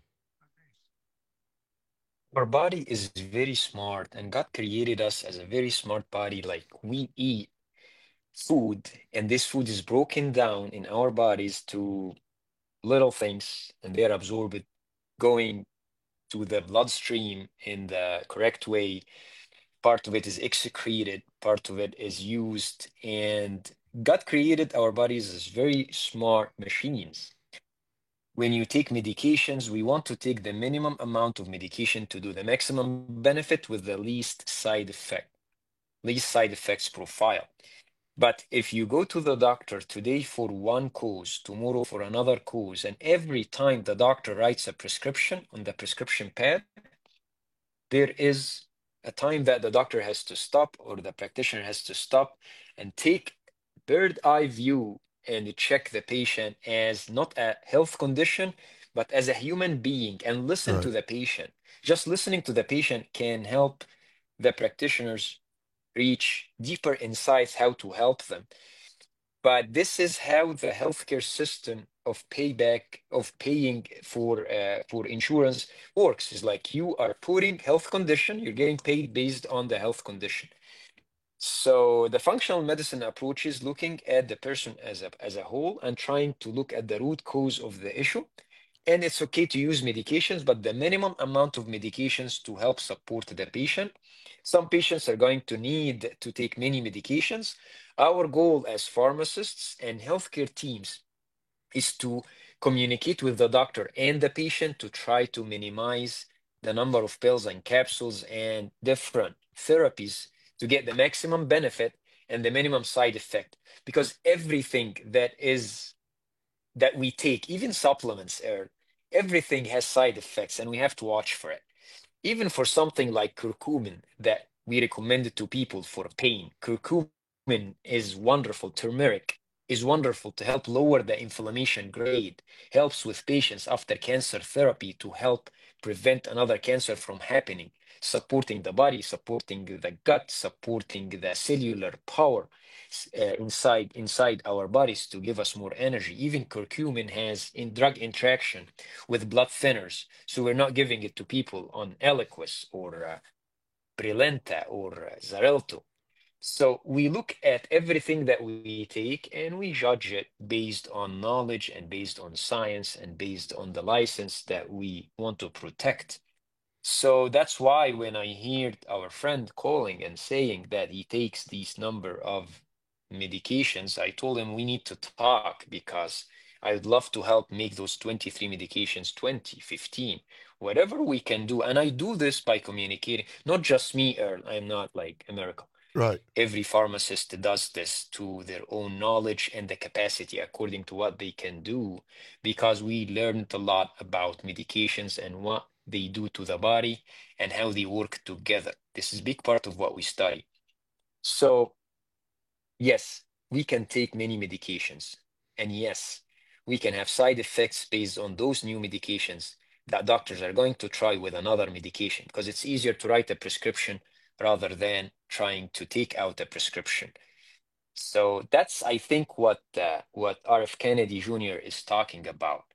Our body is very smart, and God created us as a very smart body. Like, we eat food, and this food is broken down in our bodies to little things, and they are absorbed, going to the bloodstream in the correct way. Part of it is excreted, part of it is used, and God created our bodies as very smart machines. When you take medications, we want to take the minimum amount of medication to do the maximum benefit with the least side effect, least side effects profile. But if you go to the doctor today for one cause, tomorrow for another cause, and every time the doctor writes a prescription on the prescription pad, there is a time that the doctor has to stop, or the practitioner has to stop and take bird eye view and check the patient as not a health condition, but as a human being, and listen Right. to the patient. Just listening to the patient can help the practitioners reach deeper insights how to help them. But this is how the healthcare system of payback, of paying for uh, for insurance works. Is like, you are putting health condition, you're getting paid based on the health condition. So the functional medicine approach is looking at the person as a as a whole and trying to look at the root cause of the issue. And it's okay to use medications, but the minimum amount of medications to help support the patient. Some patients are going to need to take many medications. Our goal as pharmacists and healthcare teams is to communicate with the doctor and the patient to try to minimize the number of pills and capsules and different therapies to get the maximum benefit and the minimum side effect. Because everything that is that we take, even supplements, Aaron, everything has side effects, and we have to watch for it. Even for something like curcumin that we recommend it to people for pain, curcumin is wonderful. Turmeric is wonderful to help lower the inflammation grade, helps with patients after cancer therapy to help prevent another cancer from happening, supporting the body, supporting the gut, supporting the cellular power uh, inside inside our bodies to give us more energy. Even curcumin has in drug interaction with blood thinners, so we're not giving it to people on Eliquis or uh, Brilinta or uh, Xarelto. So we look at everything that we take and we judge it based on knowledge and based on science and based on the license that we want to protect. So that's why when I heard our friend calling and saying that he takes these number of medications, I told him we need to talk, because I'd love to help make those twenty-three medications twenty, fifteen, whatever we can do. And I do this by communicating, not just me, Earl. I'm not like a miracle. Right. Every pharmacist does this to their own knowledge and the capacity according to what they can do, because we learned a lot about medications and what they do to the body and how they work together. This is a big part of what we study. So yes, we can take many medications, and yes, we can have side effects based on those new medications that doctors are going to try with another medication, because it's easier to write a prescription rather than trying to take out a prescription. So that's, I think, what uh, what R F Kennedy Junior is talking about.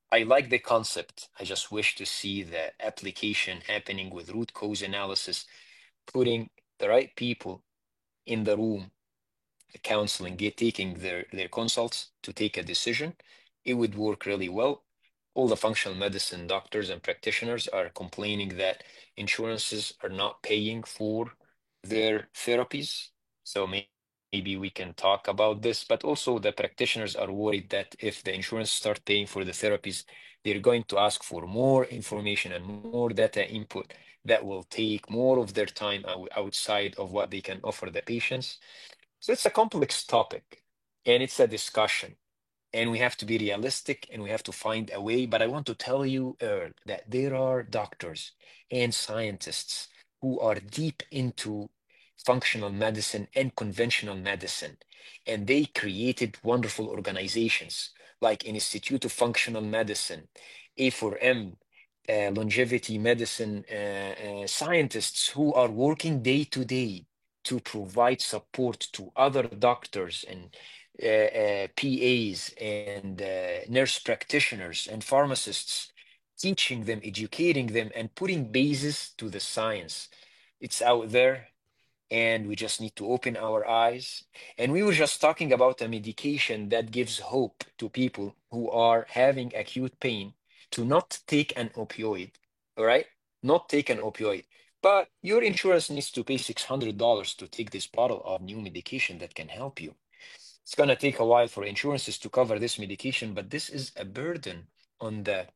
I like the concept. I just wish to see the application happening with root cause analysis, putting the right people in the room, the counseling, get taking their, their consults to take a decision. It would work really well. All the functional medicine doctors and practitioners are complaining that insurances are not paying for their therapies. So maybe maybe we can talk about this, but also the practitioners are worried that if the insurance start paying for the therapies, they're going to ask for more information and more data input that will take more of their time ou- outside of what they can offer the patients. So it's a complex topic and it's a discussion. And we have to be realistic and we have to find a way. But I want to tell you, Earl, that there are doctors and scientists who are deep into functional medicine and conventional medicine. And they created wonderful organizations like Institute of Functional Medicine, A four M, uh, longevity medicine uh, uh, scientists who are working day to day to provide support to other doctors and uh, uh, P As and uh, nurse practitioners and pharmacists, teaching them, educating them, and putting basis to the science. It's out there, and we just need to open our eyes. And we were just talking about a medication that gives hope to people who are having acute pain to not take an opioid, all right? Not take an opioid. But your insurance needs to pay six hundred dollars to take this bottle of new medication that can help you. It's going to take a while for insurances to cover this medication, but this is a burden on the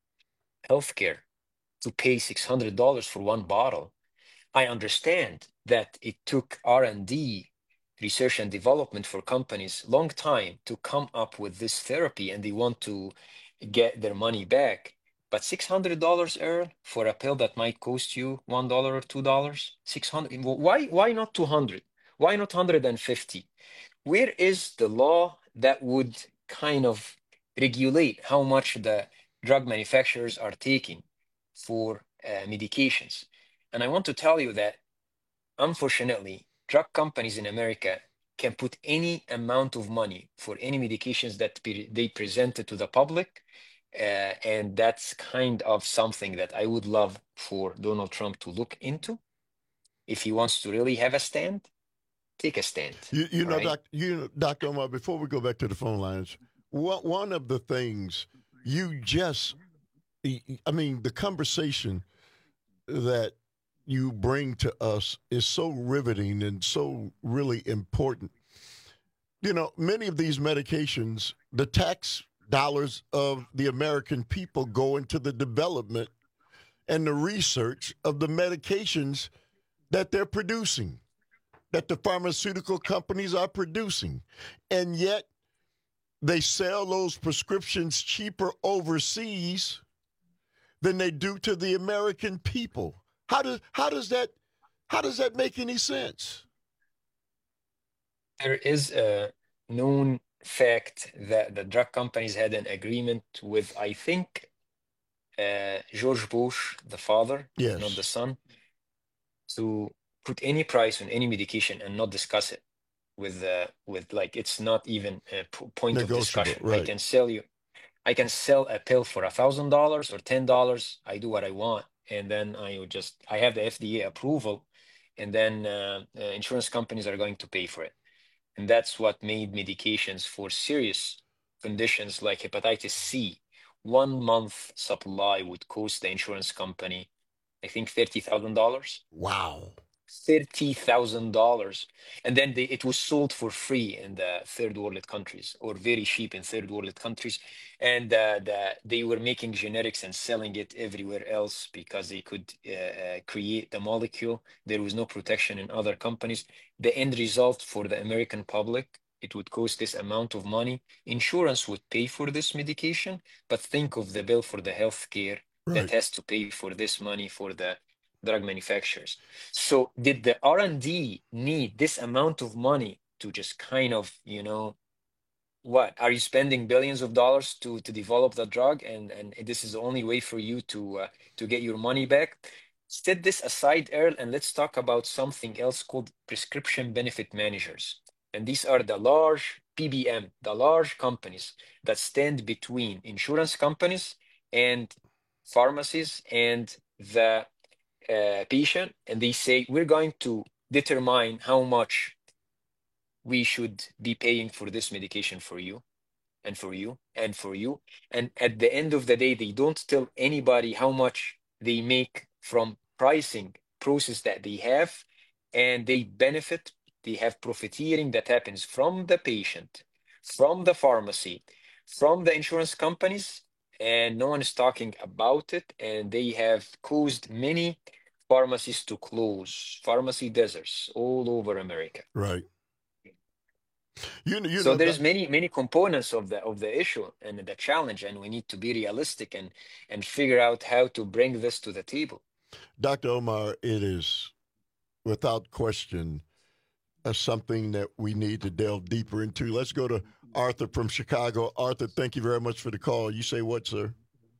healthcare to pay six hundred dollars for one bottle. I understand that it took R and D, research and development for companies, long time to come up with this therapy, and they want to get their money back. But six hundred dollars, Earl, for a pill that might cost you one dollar or two dollars, six hundred dollars, why, why not two hundred dollars? Why not one hundred fifty? Where is the law that would kind of regulate how much the drug manufacturers are taking for uh, medications? And I want to tell you that, unfortunately, drug companies in America can put any amount of money for any medications that be, they presented to the public. Uh, and that's kind of something that I would love for Donald Trump to look into. If he wants to really have a stand, take a stand. You, you know, right? doc, you know, Doctor Omar, before we go back to the phone lines, one, one of the things you just, I mean, the conversation that you bring to us is so riveting and so really important. You know, many of these medications, the tax dollars of the American people go into the development and the research of the medications that they're producing, that the pharmaceutical companies are producing. And yet they sell those prescriptions cheaper overseas than they do to the American people. How does how does that how does that make any sense? There is a known fact that the drug companies had an agreement with, I think, uh, George Bush, the father, yes. not the son, to put any price on any medication and not discuss it with uh, with like it's not even a p- point of discussion. Right. I can sell you, I can sell a pill for a thousand dollars or ten dollars. I do what I want, and then I would just I have the F D A approval, and then uh, uh, insurance companies are going to pay for it. And that's what made medications for serious conditions like hepatitis C, one month supply would cost the insurance company, I think, thirty thousand dollars. Wow. thirty thousand dollars. And then they, it was sold for free in the third world countries, or very cheap in third world countries. And uh, the, they were making generics and selling it everywhere else because they could uh, uh, create the molecule. There was no protection in other companies. The end result for the American public, it would cost this amount of money. Insurance would pay for this medication, but think of the bill for the healthcare Right. that has to pay for this money for the drug manufacturers. So did the R and D need this amount of money to just kind of, you know, what? Are you spending billions of dollars to to develop the drug, and and this is the only way for you to uh, to get your money back? Set this aside, Earl, and let's talk about something else called prescription benefit managers. And these are the large P B M, the large companies that stand between insurance companies and pharmacies and the uh, patient, and they say, we're going to determine how much we should be paying for this medication for you and for you and for you. And at the end of the day, they don't tell anybody how much they make from pricing process that they have, and they benefit. They have profiteering that happens from the patient, from the pharmacy, from the insurance companies, and no one is talking about it. And they have caused many pharmacies to close, pharmacy deserts all over America. Right. You, you so know, there's that, many many components of the of the issue and the challenge, and we need to be realistic and and figure out how to bring this to the table. Doctor Omar, it is without question uh, something that we need to delve deeper into. Let's go to Arthur from Chicago. Arthur, thank you very much for the call. You say what, sir?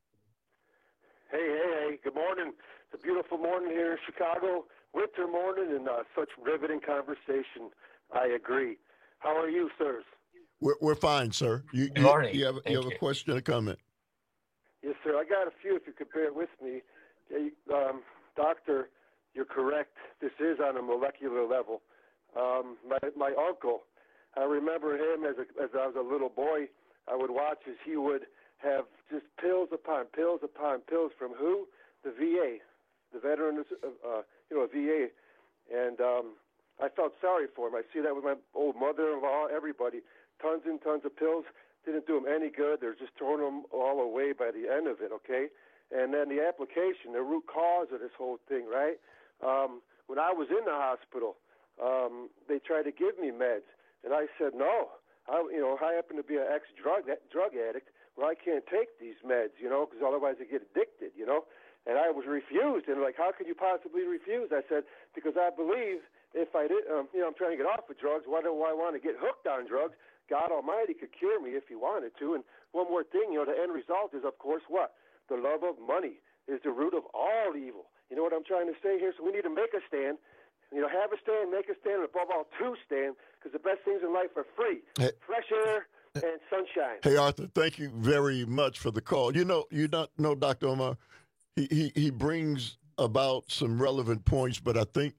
Hey, hey, hey. Good morning. It's a beautiful morning here in Chicago. Winter morning and uh, such riveting conversation. I agree. How are you, sirs? We're, we're fine, sir. You, Good morning. You, you have, you have you. a question or comment? Yes, sir. I got a few, if you could bear with me. Um, doctor, you're correct. This is on a molecular level. Um, my, my uncle, I remember him as, a, as I was a little boy. I would watch as he would have just pills upon pills upon pills from who? The V A, the Veterans, uh, you know, V A. And um, I felt sorry for him. I see that with my old mother-in-law, everybody. Tons and tons of pills. Didn't do them any good. They're just throwing them all away by the end of it, okay? And then the application, the root cause of this whole thing, right? Um, when I was in the hospital, um, they tried to give me meds. And I said, no. I, you know, I happen to be an ex-drug drug addict where I can't take these meds, you know, because otherwise I get addicted, you know? And I was refused. And, like, how could you possibly refuse? I said, because I believe if I did, um, you know, I'm trying to get off of drugs. Why do I want to get hooked on drugs? God Almighty could cure me if he wanted to. And one more thing, you know, the end result is, of course, what? The love of money is the root of all evil. You know what I'm trying to say here? So we need to make a stand. You know, have a stand, make a stand, and above all, to stand, because the best things in life are free. Hey. Fresh air and sunshine. Hey, Arthur, thank you very much for the call. You know, you not know Doctor Omar, he, he, he brings about some relevant points, but I think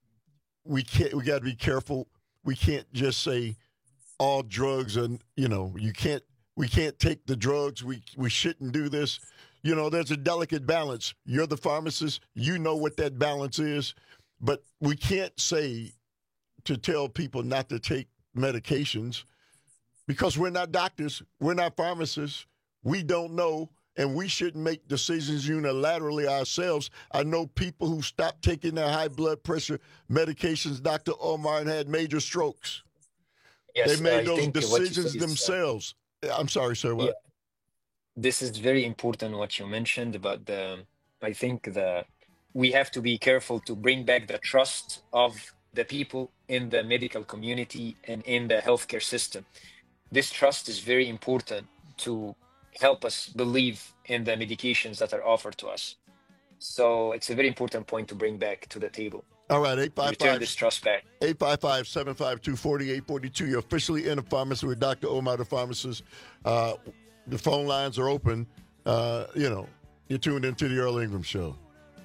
we can't, we got to be careful. We can't just say all drugs and, you know, you can't, we can't take the drugs. We, we shouldn't do this. You know, there's a delicate balance. You're the pharmacist. You know what that balance is. But we can't say to tell people not to take medications because we're not doctors. We're not pharmacists. We don't know, and we shouldn't make decisions unilaterally ourselves. I know people who stopped taking their high blood pressure medications, Doctor Omar, and had major strokes. Yes, they made I those think decisions what you said is, themselves. I'm sorry, sir. What? Yeah. This is very important what you mentioned about the, I think the, we have to be careful to bring back the trust of the people in the medical community and in the healthcare system. This trust is very important to help us believe in the medications that are offered to us. So it's a very important point to bring back to the table. All right, eight five five, return this trust back. eight five five, seven five two, four eight four two. You're officially in a pharmacy with Doctor Omar, the pharmacist. Uh, the phone lines are open. Uh, you know, you're tuned into the Earl Ingram Show.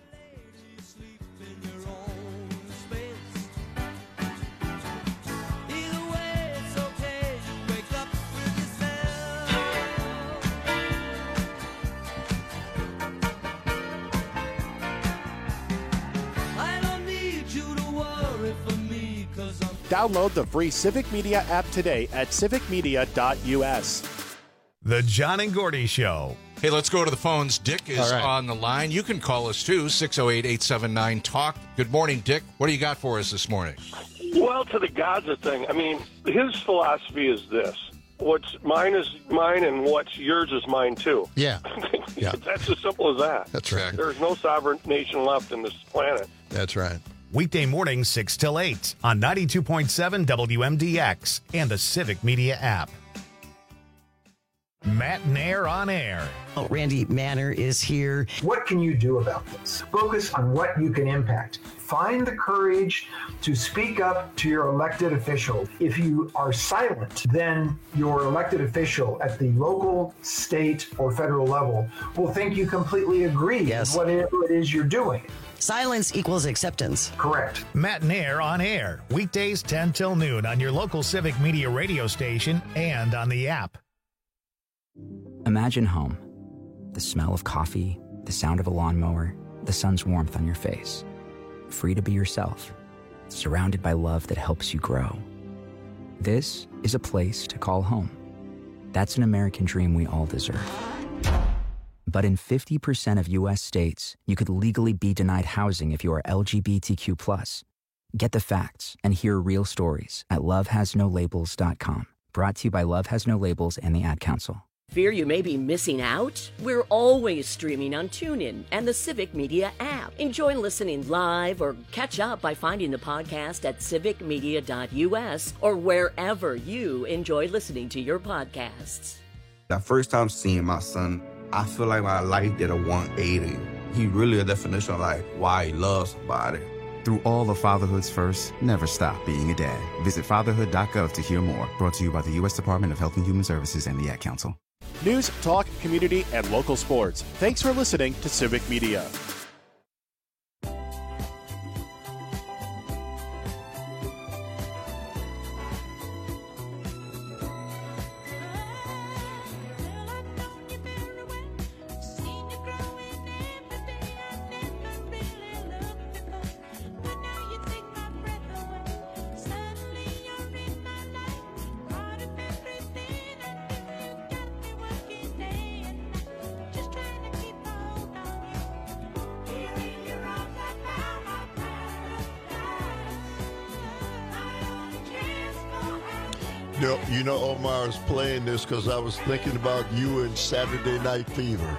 Download the free Civic Media app today at civic media dot u s. The John and Gordy Show. Hey, let's go to the phones. Dick is right. on the line. You can call us, too, six oh eight, eight seven nine, talk. Good morning, Dick. What do you got for us this morning? Well, to the Gaza thing, I mean, his philosophy is this. What's mine is mine, and what's yours is mine, too. Yeah. yeah. That's as simple as that. That's right. There's no sovereign nation left in this planet. That's right. Weekday mornings, six till eight on ninety-two point seven W M D X and the Civic Media app. Matt Nair on air. Oh, Randy Manner is here. What can you do about this? Focus on what you can impact. Find the courage to speak up to your elected official. If you are silent, then your elected official at the local, state, or federal level will think you completely agree yes. with whatever it is you're doing. Silence equals acceptance. Correct. Matt Nair on air. Weekdays ten till noon on your local Civic Media radio station and on the app. Imagine home. The smell of coffee, the sound of a lawnmower, the sun's warmth on your face. Free to be yourself, surrounded by love that helps you grow. This is a place to call home. That's an American dream we all deserve. But in fifty percent of U S states, you could legally be denied housing if you are L G B T Q plus. Get the facts and hear real stories at love has no labels dot com. Brought to you by Love Has No Labels and the Ad Council. Fear you may be missing out? We're always streaming on TuneIn and the Civic Media app. Enjoy listening live or catch up by finding the podcast at civic media dot U S or wherever you enjoy listening to your podcasts. The first time seeing my son, I feel like my life did a one eighty. He really a definition of like why he loves somebody. Through all of fatherhood's first, never stop being a dad. Visit fatherhood dot gov to hear more. Brought to you by the U S Department of Health and Human Services and the Ad Council. News, talk, community, and local sports. Thanks for listening to Civic Media. You know, you know, Omar is playing this because I was thinking about you and Saturday Night Fever.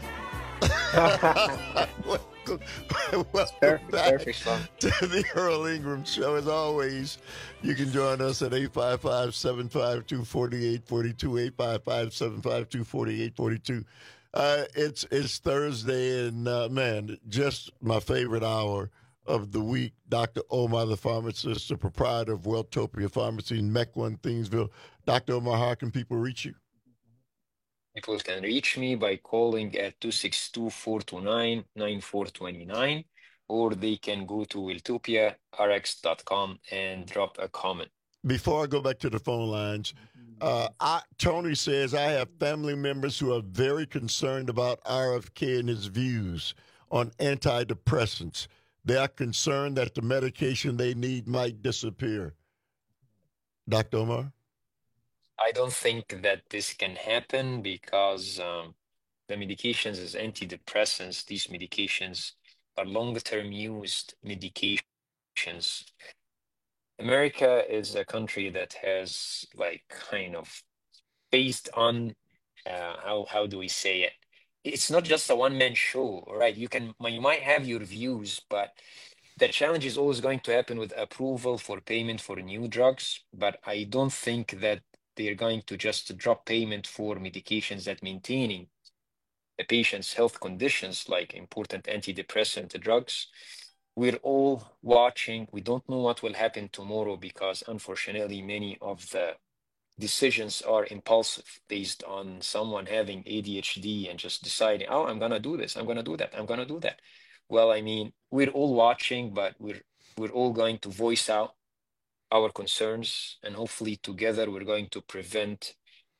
Welcome, welcome perfect, back perfect song. to the Earl Ingram Show. As always, you can join us at eight five five, seven five two, four eight four two, eight five five, seven five two, four eight four two. Uh, it's, it's Thursday, and, uh, man, just my favorite hour of the week. Doctor Omar, the pharmacist, the proprietor of Welltopia Pharmacy in Mequon, Thingsville. Doctor Omar, how can people reach you? People can reach me by calling at two six two, four two nine, nine four two nine, or they can go to welltopia r x dot com and drop a comment. Before I go back to the phone lines, uh, I, Tony says, I have family members who are very concerned about R F K and his views on antidepressants. They are concerned that the medication they need might disappear. Doctor Omar? I don't think that this can happen because um, the medications as antidepressants, these medications are long-term used medications. America is a country that has like kind of based on, uh, how, how do we say it? It's not just a one-man show, right? You can, you might have your views, but the challenge is always going to happen with approval for payment for new drugs. But I don't think that they're going to just drop payment for medications that maintaining the patient's health conditions, like important antidepressant drugs. We're all watching. We don't know what will happen tomorrow because unfortunately, many of the decisions are impulsive based on someone having A D H D and just deciding, oh, I'm going to do this, I'm going to do that, I'm going to do that. Well, I mean, we're all watching, but we're we're all going to voice out our concerns, and hopefully together we're going to prevent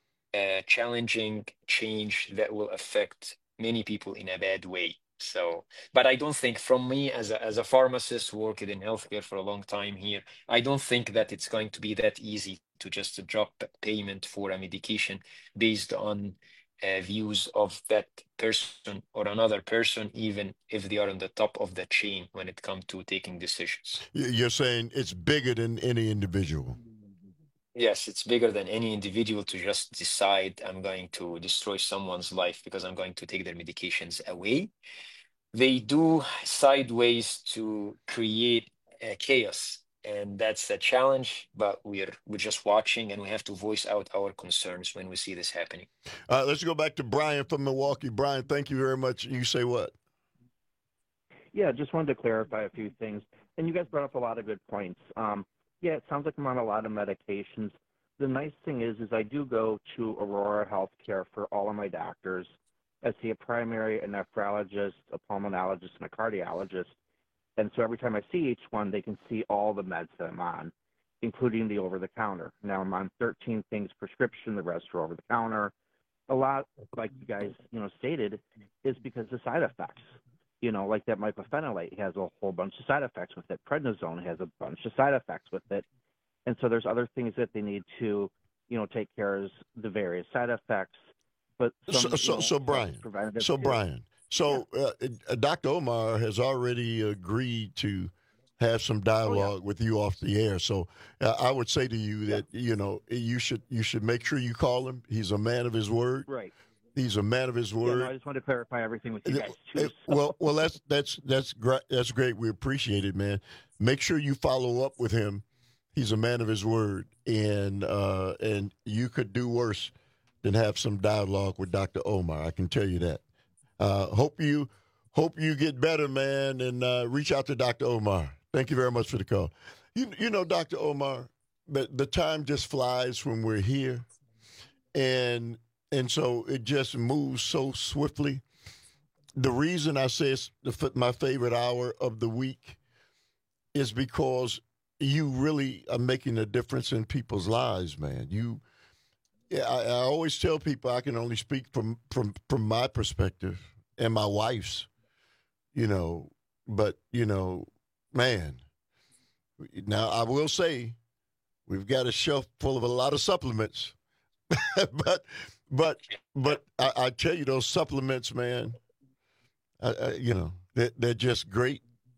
a challenging change that will affect many people in a bad way. So, but I don't think, from me as a, as a pharmacist working in healthcare for a long time here, I don't think that it's going to be that easy to just drop payment for a medication based on uh, views of that person or another person, even if they are on the top of the chain when it comes to taking decisions. You're saying it's bigger than any individual. Yes, it's bigger than any individual to just decide I'm going to destroy someone's life because I'm going to take their medications away. They do sideways to create uh, chaos and that's a challenge, but we're we're just watching, and we have to voice out our concerns when we see this happening. All right, let's go back to Brian from Milwaukee. Brian, thank you very much. You say what? Yeah, just wanted to clarify a few things. And you guys brought up a lot of good points. Um, yeah, it sounds like I'm on a lot of medications. The nice thing is, is I do go to Aurora Healthcare for all of my doctors. I see a primary, a nephrologist, a pulmonologist, and a cardiologist. And so every time I see each one, they can see all the meds that I'm on, including the over-the-counter. Now I'm on thirteen things prescription, the rest are over-the-counter. A lot, like you guys, you know, stated, is because of side effects. You know, like that mycophenolate has a whole bunch of side effects with it. Prednisone has a bunch of side effects with it. And so there's other things that they need to, you know, take care of the various side effects. But some, so, so, know, so Brian, so care. Brian, so uh, uh, Doctor Omar has already agreed to have some dialogue oh, yeah. with you off the air. So uh, I would say to you that yeah. you know you should you should make sure you call him. He's a man of his word. Right. He's a man of his word. Yeah, no, I just wanted to clarify everything with you guys too. So. Well, well, that's that's that's great. That's great. We appreciate it, man. Make sure you follow up with him. He's a man of his word, and uh, and you could do worse than have some dialogue with Doctor Omar. I can tell you that. Uh, hope you hope you get better, man, and uh, reach out to Doctor Omar. Thank you very much for the call. You you know, Doctor Omar, the the time just flies when we're here, and. And so it just moves so swiftly. The reason I say it's the, my favorite hour of the week is because you really are making a difference in people's lives, man. You, I, I always tell people I can only speak from, from, from my perspective and my wife's, you know, but, you know, man, now I will say we've got a shelf full of a lot of supplements, but But but I, I tell you, those supplements, man, I, I, you know, they're, they're just great.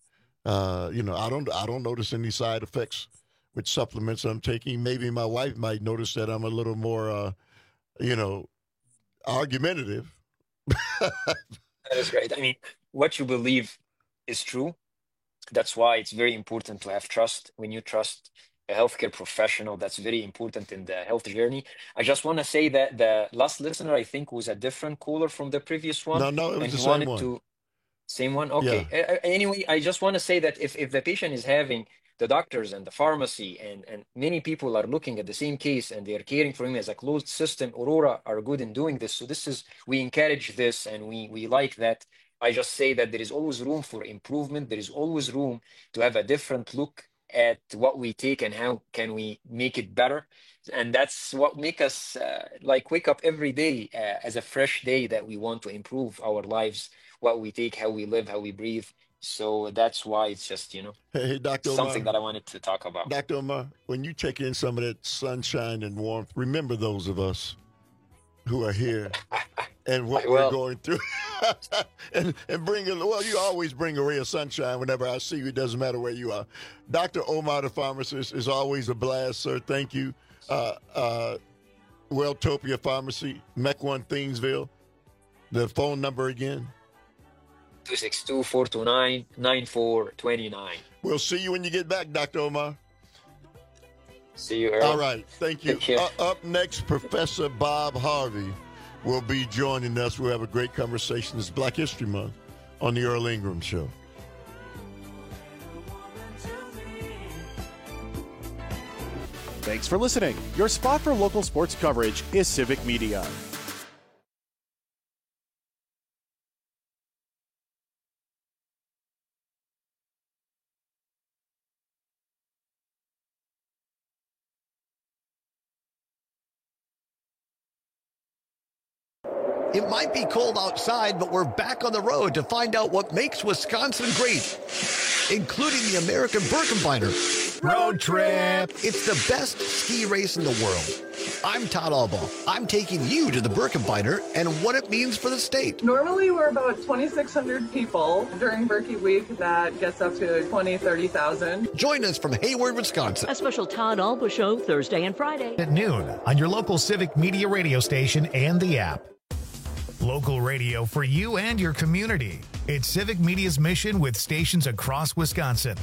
Uh, you know, I don't I don't notice any side effects with supplements I'm taking. Maybe my wife might notice that I'm a little more, uh, you know, argumentative. That is great. I mean, what you believe is true. That's why it's very important to have trust. When you trust a healthcare professional, that's very important in the health journey. I just want to say that the last listener, I think, was a different caller from the previous one. No, no, it was and the he same wanted one. To, same one? Okay. Yeah. Uh, anyway, I just want to say that if, if the patient is having the doctors and the pharmacy and, and many people are looking at the same case and they're caring for him as a closed system, Aurora are good in doing this. So this is, we encourage this and we, we like that. I just say that there is always room for improvement. There is always room to have a different look at what we take and how can we make it better. And that's what make us uh, like wake up every day uh, as a fresh day that we want to improve our lives, what we take, how we live, how we breathe. So that's why it's just, you know, hey, hey, Doctor something Omar, that I wanted to talk about. Doctor Omar, when you take in some of that sunshine and warmth, remember those of us who are here and what we're going through. and and bring a, well, you always bring a ray of sunshine whenever I see you. It doesn't matter where you are. Doctor Omar, the pharmacist, is always a blast, sir. Thank you. Uh, uh, Welltopia Pharmacy, Mech One, Thingsville. The phone number again? two six two, four two nine, nine four two nine. We'll see you when you get back, Doctor Omar. See you, Earl. All right. Thank you. Uh, up next, Professor Bob Harvey will be joining us. We'll have a great conversation. It's Black History Month on the Earl Ingram Show. Thanks for listening. Your spot for local sports coverage is Civic Media. It might be cold outside, but we're back on the road to find out what makes Wisconsin great, including the American Birkebeiner Road Trip. It's the best ski race in the world. I'm Todd Albaugh. I'm taking you to the Birkebeiner and what it means for the state. Normally, we're about twenty-six hundred people. During Birkie Week, that gets up to twenty, thirty thousand. Join us from Hayward, Wisconsin. A special Todd Albaugh show Thursday and Friday at noon on your local Civic Media radio station and the app. Local radio for you and your community. It's Civic Media's mission with stations across Wisconsin.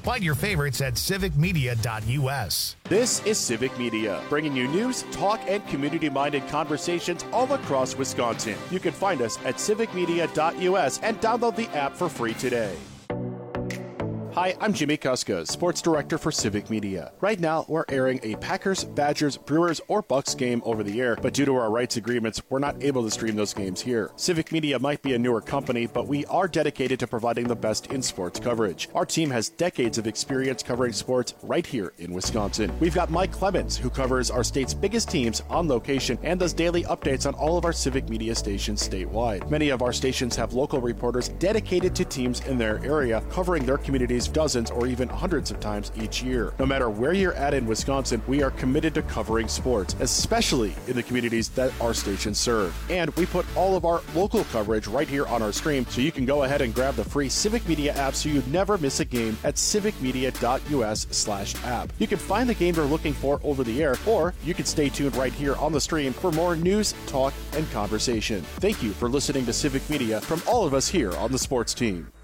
Find your favorites at civic media dot U S. This is Civic Media, bringing you news, talk, and community-minded conversations all across Wisconsin. You can find us at civic media dot U S and download the app for free today. Hi, I'm Jimmy Kuska, Sports Director for Civic Media. Right now, we're airing a Packers, Badgers, Brewers, or Bucks game over the air, but due to our rights agreements, we're not able to stream those games here. Civic Media might be a newer company, but we are dedicated to providing the best in sports coverage. Our team has decades of experience covering sports right here in Wisconsin. We've got Mike Clemens, who covers our state's biggest teams on location and does daily updates on all of our Civic Media stations statewide. Many of our stations have local reporters dedicated to teams in their area, covering their communities dozens or even hundreds of times each year. No matter where you're at in Wisconsin, we are committed to covering sports, especially in the communities that our stations serve. And we put all of our local coverage right here on our stream, so you can go ahead and grab the free Civic Media app so you never miss a game at civic media dot U S slash app. You can find the game you're looking for over the air, or you can stay tuned right here on the stream for more news, talk, and conversation. Thank you for listening to Civic Media from all of us here on the sports team.